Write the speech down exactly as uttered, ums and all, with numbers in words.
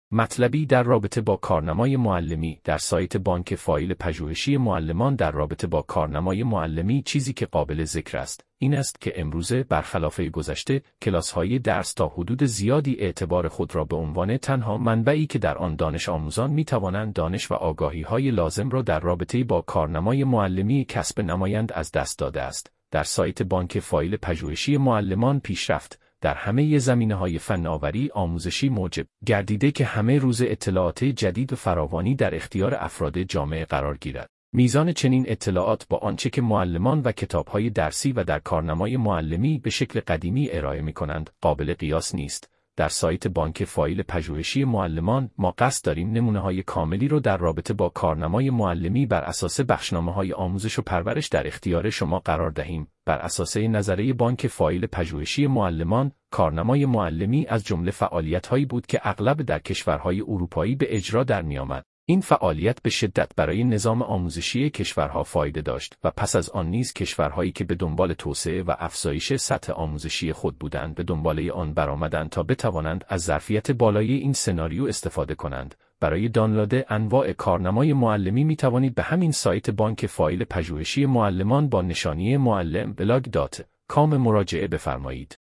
مطلبی در رابطه با کارنمای معلمی در سایت بانک فایل پژوهشی معلمان. در رابطه با کارنمای معلمی چیزی که قابل ذکر است این است که امروزه برخلاف گذشته کلاس‌های درس تا حدود زیادی اعتبار خود را به عنوان تنها منبعی که در آن دانش آموزان می‌توانند دانش و آگاهی‌های لازم را در رابطه با کارنمای معلمی کسب نمایند از دست داده است. در سایت بانک فایل پژوهشی معلمان پیشرفت در همه زمینه‌های فناوری آموزشی موجب گردیده که همه روز اطلاعات جدید و فراوانی در اختیار افراد جامعه قرار گیرد. میزان چنین اطلاعات با آنچه که معلمان و کتاب‌های درسی و در کارنمای معلمی به شکل قدیمی ارائه می‌کنند قابل قیاس نیست. در سایت بانک فایل پژوهشی معلمان ما قصد داریم نمونه‌های کاملی رو در رابطه با کارنمای معلمی بر اساس بخشنامه‌های آموزش و پرورش در اختیار شما قرار دهیم. بر اساس نظریه بانک فایل پژوهشی معلمان، کارنمای معلمی از جمله فعالیت‌هایی بود که اغلب در کشورهای اروپایی به اجرا در می‌آمد. این فعالیت به شدت برای نظام آموزشی کشورها فایده داشت و پس از آن نیز کشورهایی که به دنبال توسعه و افزایش سطح آموزشی خود بودند به دنبال آن برآمدند تا بتوانند از ظرفیت بالای این سناریو استفاده کنند. برای دانلود انواع کارنمای معلمی می توانید به همین سایت بانک فایل پژوهشی معلمان با نشانی معلم بلاگ دات کام مراجعه بفرمایید.